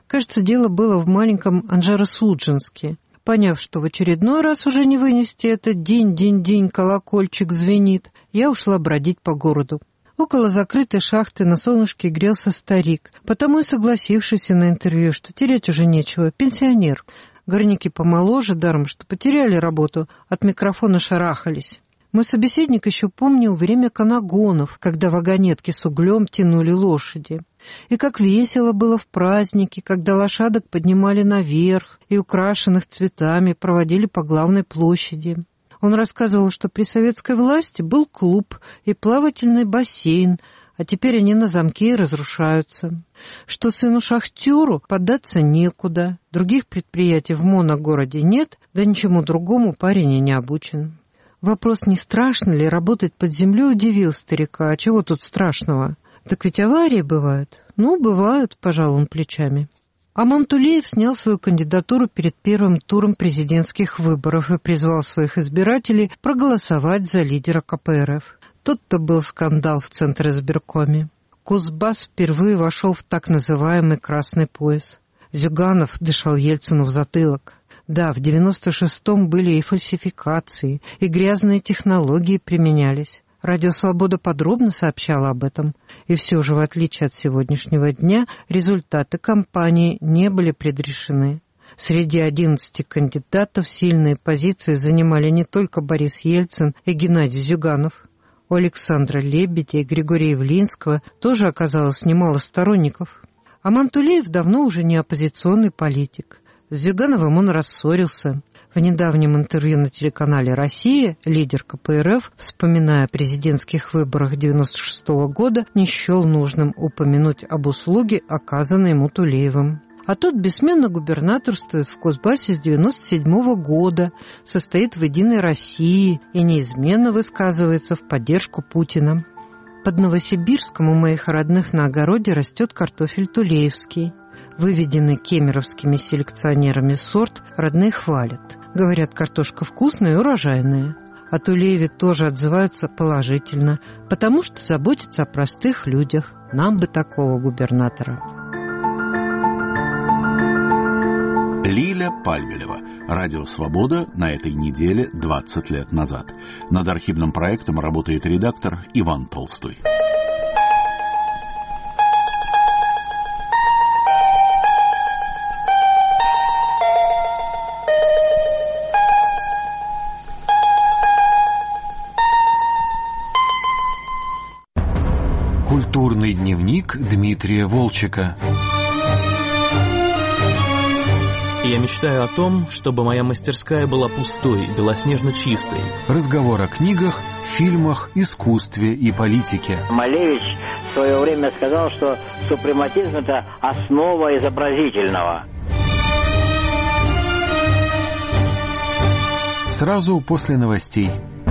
Кажется, дело было в маленьком Анжеро-Судженске. Поняв, что в очередной раз уже не вынести этот день, колокольчик звенит, я ушла бродить по городу. Около закрытой шахты на солнышке грелся старик, потому и согласившийся на интервью, что терять уже нечего, пенсионер. Горняки помоложе, даром что потеряли работу, от микрофона шарахались. Мой собеседник еще помнил время канагонов, когда вагонетки с углем тянули лошади. И как весело было в праздники, когда лошадок поднимали наверх и украшенных цветами проводили по главной площади. Он рассказывал, что при советской власти был клуб и плавательный бассейн, а теперь они на замке и разрушаются. Что сыну-шахтеру податься некуда, других предприятий в моногороде нет, да ничему другому парень и не обучен. Вопрос, не страшно ли работать под землей, удивил старика. А чего тут страшного? Так ведь аварии бывают. Ну, бывают, пожал он плечами. Аман Тулеев снял свою кандидатуру перед первым туром президентских выборов и призвал своих избирателей проголосовать за лидера КПРФ. Тот-то был скандал в Центризбиркоме. Кузбасс впервые вошел в так называемый «красный пояс». Зюганов дышал Ельцину в затылок. Да, в 96-м были и фальсификации, и грязные технологии применялись. Радио «Свобода» подробно сообщала об этом. И все же, в отличие от сегодняшнего дня, результаты кампании не были предрешены. Среди 11 кандидатов сильные позиции занимали не только Борис Ельцин и Геннадий Зюганов. У Александра Лебедя и Григория Явлинского тоже оказалось немало сторонников. Аман Тулеев давно уже не оппозиционный политик. С Зюгановым он рассорился. В недавнем интервью на телеканале «Россия» лидер КПРФ, вспоминая о президентских выборах 1996 года, не счел нужным упомянуть об услуге, оказанной ему Тулеевым. А тот бессменно губернаторствует в Кузбассе с 1997 года, состоит в «Единой России» и неизменно высказывается в поддержку Путина. Под Новосибирском у моих родных на огороде растет картофель тулеевский. Выведенный кемеровскими селекционерами сорт родные хвалят. Говорят, картошка вкусная и урожайная. О Тулееве тоже отзываются положительно, потому что заботятся о простых людях. Нам бы такого губернатора. Лиля Пальвелева. Радио «Свобода» на этой неделе 20 лет назад. Над архивным проектом работает редактор Иван Толстой. Культурный дневник Дмитрия Волчека. Я мечтаю о том, чтобы моя мастерская была пустой, белоснежно чистой. Разговор о книгах, фильмах, искусстве и политике. Малевич в свое время сказал, что супрематизм – это основа изобразительного. Сразу после новостей.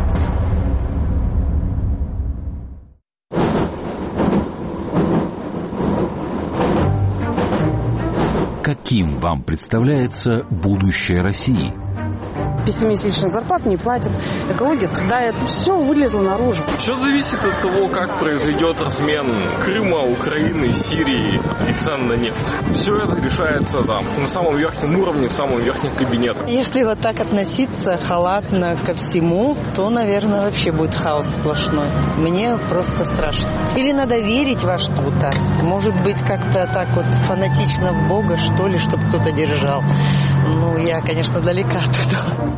Каким вам представляется будущее России? Пессимистично, зарплату не платят, экология страдает, все вылезло наружу. Все зависит от того, как произойдет размен Крыма, Украины, Сирии и цен на нефть. Все это решается там, на самом верхнем уровне, в самом верхнем кабинете. Если вот так относиться халатно ко всему, то, наверное, вообще будет хаос сплошной. Мне просто страшно. Или надо верить во что-то. Может быть, как-то так вот фанатично в Бога, что ли, чтобы кто-то держал. Ну, я, конечно, далека от этого.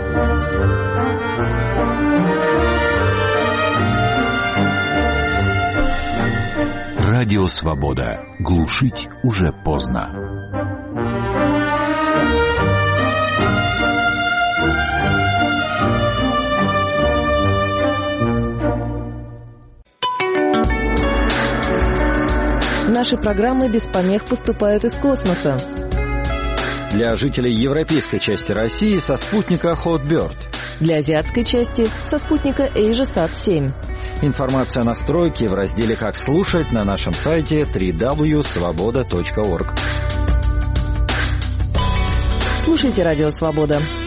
Радио «Свобода». Глушить уже поздно. Наши программы без помех поступают из космоса. Для жителей европейской части России со спутника Hotbird. Для азиатской части со спутника AsiaSat-7. Информация о настройке в разделе «Как слушать» на нашем сайте www.svoboda.org. Слушайте «Радио Свобода».